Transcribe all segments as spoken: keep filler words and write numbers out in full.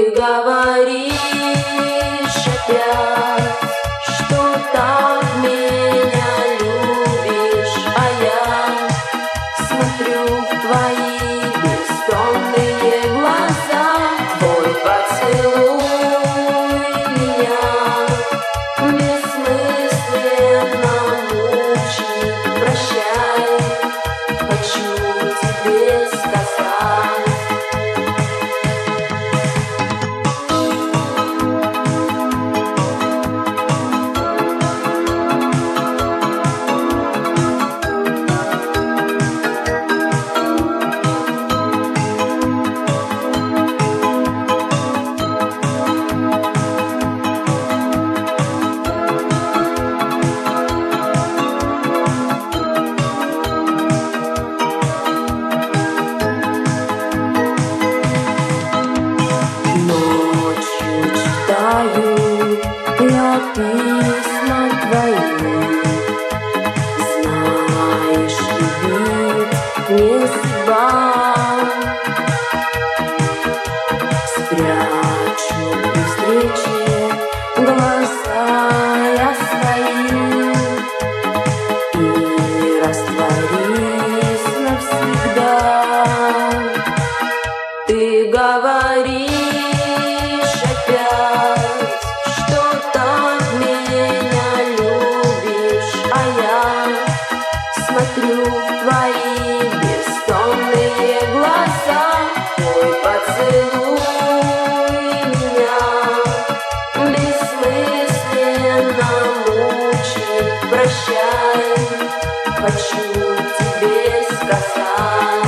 Ты говоришь опять, что так меня любишь, а я смотрю в твои бессонные глаза. Твой поцелуй меня бессмысленно мучит. Прощай, хочу тебе сказать. Я письма твои, знаешь, любить не судьба. Спрячу при встрече глаза я свои и растворись навсегда. Ты говоришь опять, что так меня любишь, а я смотрю в твои бессонные глаза. Твой поцелуй меня бессмысленно мучит. Прощай, хочу тебе сказать.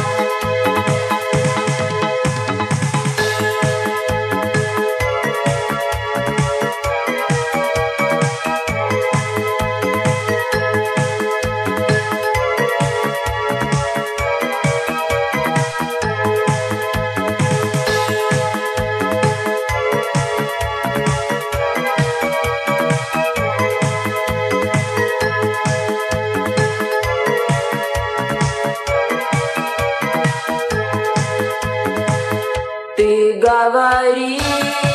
Ты говоришь